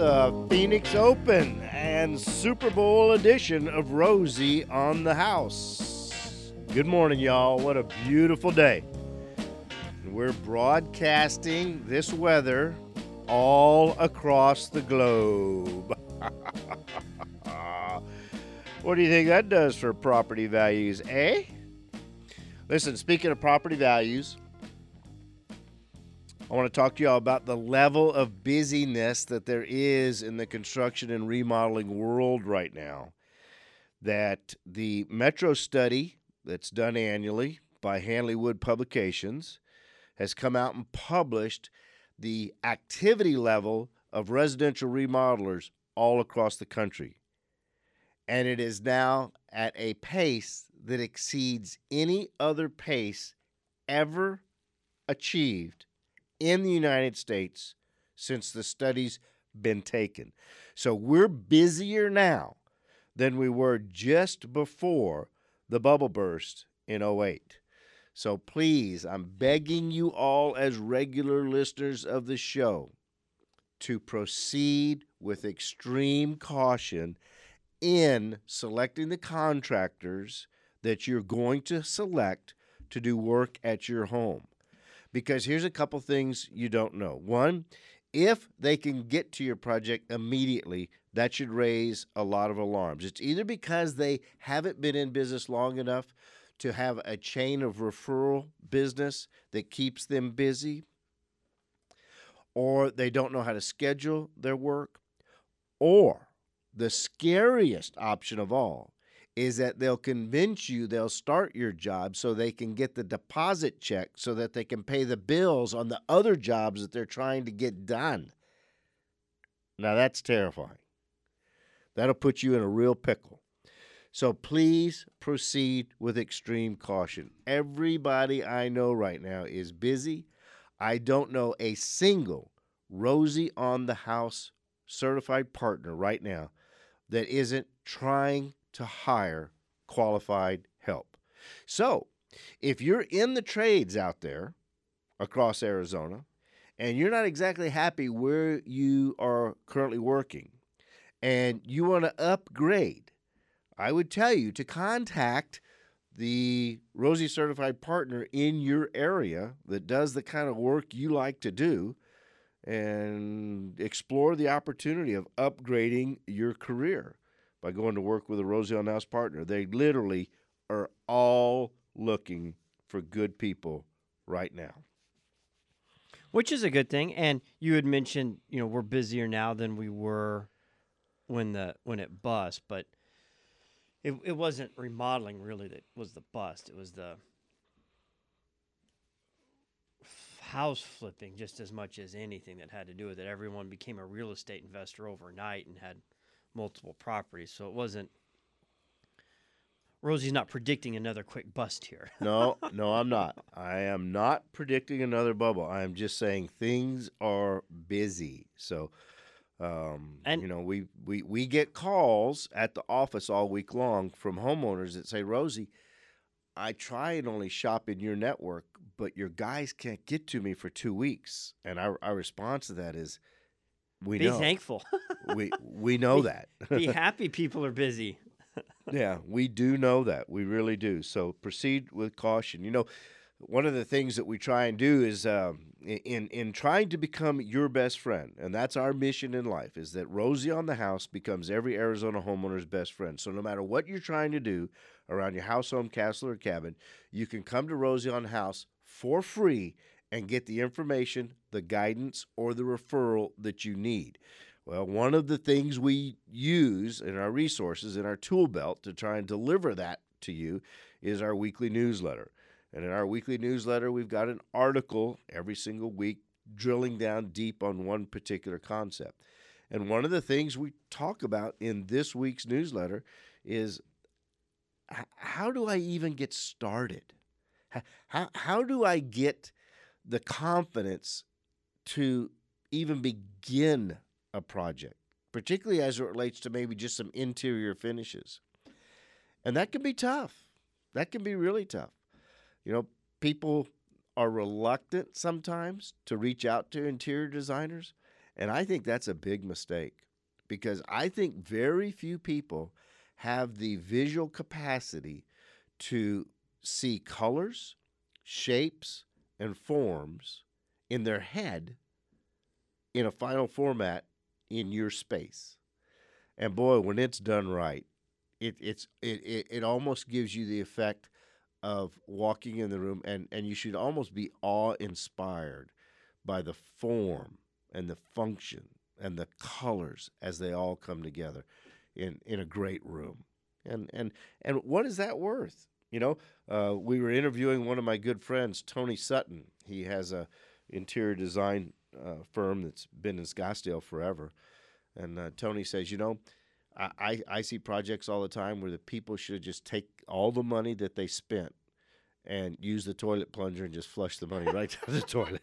the Phoenix Open and Super Bowl edition of Rosie on the House. Good morning, y'all. What a beautiful day. We're broadcasting this weather all across the globe. What do you think that does for property values, eh? Listen, speaking of property values, I want to talk to y'all about the level of busyness that there is in the construction and remodeling world right now. That the Metro study that's done annually by Hanley Wood Publications has come out and published the activity level of residential remodelers all across the country. And it is now at a pace that exceeds any other pace ever achieved in the United States since the study's been taken. So we're busier now than we were just before the bubble burst in '08. So please, I'm begging you all as regular listeners of the show to proceed with extreme caution in selecting the contractors that you're going to select to do work at your home. Because here's a couple things you don't know. One, if they can get to your project immediately, that should raise a lot of alarms. It's either because they haven't been in business long enough to have a chain of referral business that keeps them busy, or they don't know how to schedule their work, or the scariest option of all is that they'll convince you they'll start your job so they can get the deposit check so that they can pay the bills on the other jobs that they're trying to get done. Now, that's terrifying. That'll put you in a real pickle. So please proceed with extreme caution. Everybody I know right now is busy. I don't know a single Rosie on the House certified partner right now that isn't trying to hire qualified help. So, if you're in the trades out there across Arizona and you're not exactly happy where you are currently working and you want to upgrade, I would tell you to contact the Rosie certified partner in your area that does the kind of work you like to do and explore the opportunity of upgrading your career by going to work with a Rosie on the House partner. They literally are all looking for good people right now. Which is a good thing. And you had mentioned, we're busier now than we were when it bust, but it wasn't remodeling really that was the bust. It was the house flipping just as much as anything that had to do with it. Everyone became a real estate investor overnight and had multiple properties. So it wasn't, Rosie's not predicting another quick bust here. No, I'm not. I am not predicting another bubble. I'm just saying things are busy. So, we get calls at the office all week long from homeowners that say, Rosie, I try and only shop in your network, but your guys can't get to me for 2 weeks. And our response to that is, we know. Be thankful. we know that. Be happy people are busy. Yeah, we do know that. We really do. So proceed with caution. One of the things that we try and do is in trying to become your best friend, and that's our mission in life, is that Rosie on the House becomes every Arizona homeowner's best friend. So no matter what you're trying to do around your house, home, castle, or cabin, you can come to Rosie on the House for free and get the information, the guidance, or the referral that you need. Well, one of the things we use in our resources, in our tool belt to try and deliver that to you is our weekly newsletter. And in our weekly newsletter, we've got an article every single week drilling down deep on one particular concept. And one of the things we talk about in this week's newsletter is how do I even get started? How do I get the confidence to even begin a project, particularly as it relates to maybe just some interior finishes? And that can be tough. That can be really tough. People are reluctant sometimes to reach out to interior designers, And I think that's a big mistake because I think very few people have the visual capacity to see colors, shapes, and forms in their head in a final format in your space. And boy, when it's done right, it almost gives you the effect of walking in the room, and you should almost be awe-inspired by the form and the function and the colors as they all come together in a great room. And what is that worth? We were interviewing one of my good friends, Tony Sutton. He has a interior design firm that's been in Scottsdale forever. And Tony says, I see projects all the time where the people should just take all the money that they spent and use the toilet plunger and just flush the money right down the toilet.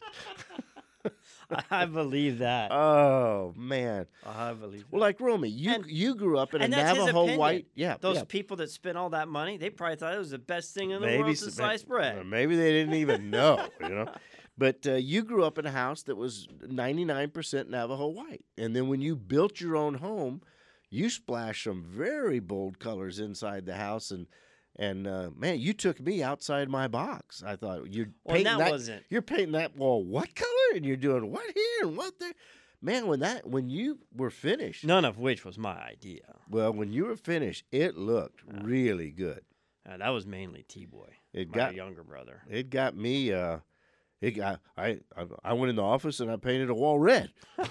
I believe that. Oh, man. I believe that. Well, like Romy, you grew up in a and that's his Navajo opinion. white. Yeah. Those people that spent all that money, they probably thought it was the best thing in the Maybe world since sliced bread. Maybe they didn't even know, But you grew up in a house that was 99% Navajo white. And then when you built your own home, you splashed some very bold colors inside the house. And man, you took me outside my box. I thought, you're painting that wall what color? And you're doing what here and what there? Man, when you were finished. None of which was my idea. Well, when you were finished, it looked really good. That was mainly T-Boy, my younger brother. It got me... I went in the office and I painted a wall red.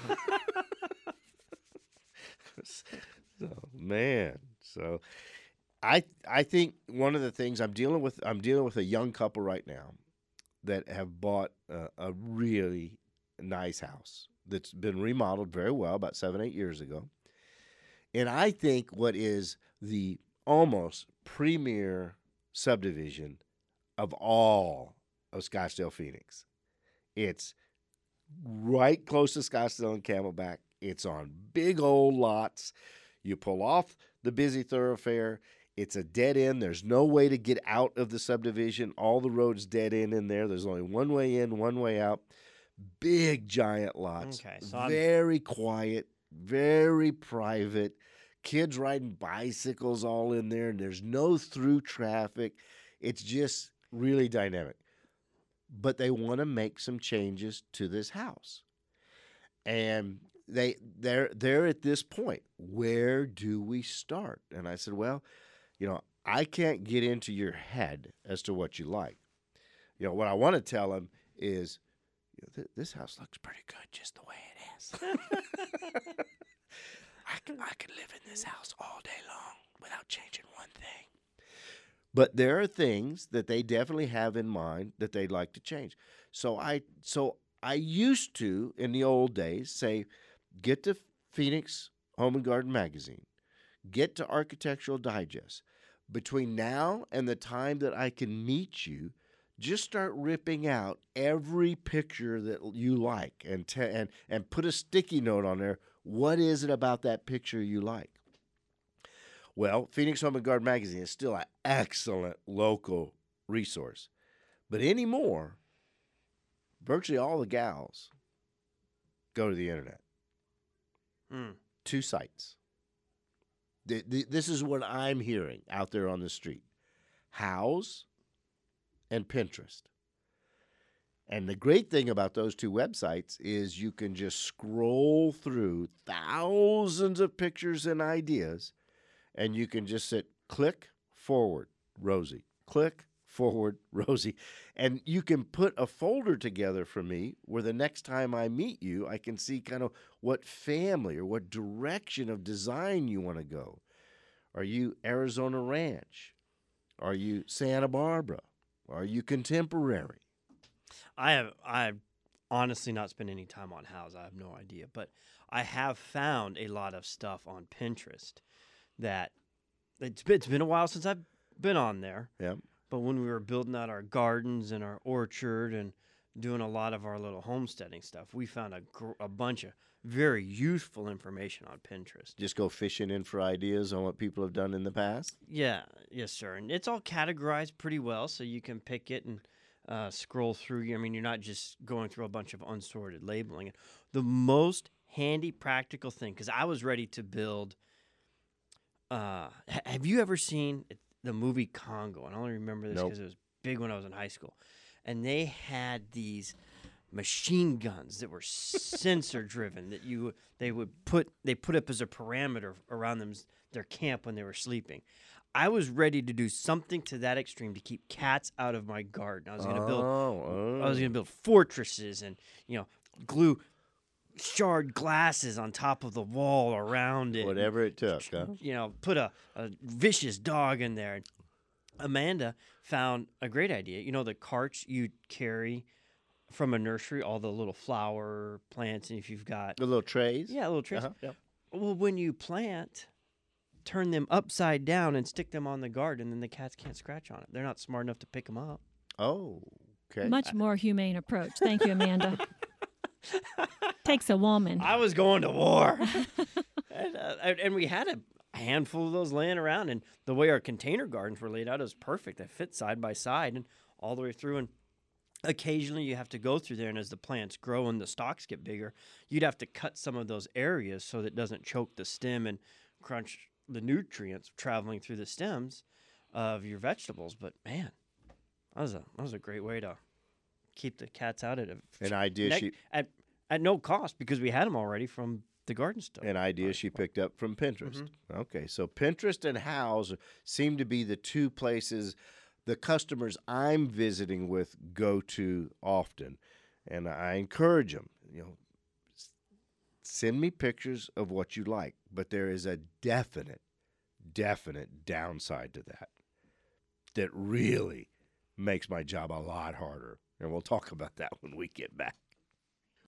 So I think one of the things I'm dealing with a young couple right now that have bought a really nice house that's been remodeled very well about 7-8 years ago. And I think what is the almost premier subdivision of all of Scottsdale, Phoenix. It's right close to Scottsdale and Camelback. It's on big old lots. You pull off the busy thoroughfare. It's a dead end. There's no way to get out of the subdivision. All the roads dead end in there. There's only one way in, one way out. Big, giant lots. Okay, so very quiet, very private. Kids riding bicycles all in there. And there's no through traffic. It's just really dynamic. But they want to make some changes to this house. And they're at this point. Where do we start? And I said, well, I can't get into your head as to what you like. What I want to tell them is, this house looks pretty good just the way it is. I could live in this house all day long without changing one thing. But there are things that they definitely have in mind that they'd like to change. So I used to, in the old days, say, get to Phoenix Home and Garden Magazine, get to Architectural Digest. Between now and the time that I can meet you, just start ripping out every picture that you like and put a sticky note on there. What is it about that picture you like? Well, Phoenix Home and Garden Magazine is still an excellent local resource. But anymore, virtually all the gals go to the internet. 2 sites. This is what I'm hearing out there on the street. Houzz and Pinterest. And the great thing about those 2 websites is you can just scroll through thousands of pictures and ideas, and you can just click forward, Rosie, click forward, Rosie. And you can put a folder together for me where the next time I meet you, I can see kind of what family or what direction of design you want to go. Are you Arizona Ranch? Are you Santa Barbara? Are you contemporary? I have honestly not spent any time on Houzz. I have no idea. But I have found a lot of stuff on Pinterest that it's been a while since I've been on there. Yeah. But when we were building out our gardens and our orchard and doing a lot of our little homesteading stuff, we found a bunch of very useful information on Pinterest. Just go fishing in for ideas on what people have done in the past? Yeah. Yes, sir. And it's all categorized pretty well, so you can pick it and scroll through. I mean, you're not just going through a bunch of unsorted labeling. The most handy, practical thing because I was ready to build. Have you ever seen the movie Congo? And I only remember this because it was big when I was in high school. And they had these machine guns that were sensor driven that they put up as a parameter around their camp when they were sleeping. I was ready to do something to that extreme to keep cats out of my garden. I was going to build fortresses and glue shard glasses on top of the wall around it. Whatever it took, huh? Put a vicious dog in there. Amanda found a great idea. The carts you'd carry from a nursery, all the little flower plants, and if you've got the little trays. Yeah, little trays. Yep. Well, when you plant, turn them upside down and stick them on the garden, and then the cats can't scratch on it. They're not smart enough to pick them up. Oh, okay. Much more humane approach. Thank you, Amanda. Takes a woman. I was going to war. and we had a handful of those laying around, and the way our container gardens were laid out is perfect. They fit side by side and all the way through, and occasionally you have to go through there, and as the plants grow and the stalks get bigger, you'd have to cut some of those areas so that it doesn't choke the stem and crunch the nutrients traveling through the stems of your vegetables. But man, that was a great way to keep the cats out of it. An idea at no cost because we had them already from the garden stuff. An idea she picked up from Pinterest. Mm-hmm. Okay, so Pinterest and Houzz seem to be the two places the customers I'm visiting with go to often, and I encourage them. Send me pictures of what you like, but there is a definite downside to that really makes my job a lot harder, and we'll talk about that when we get back.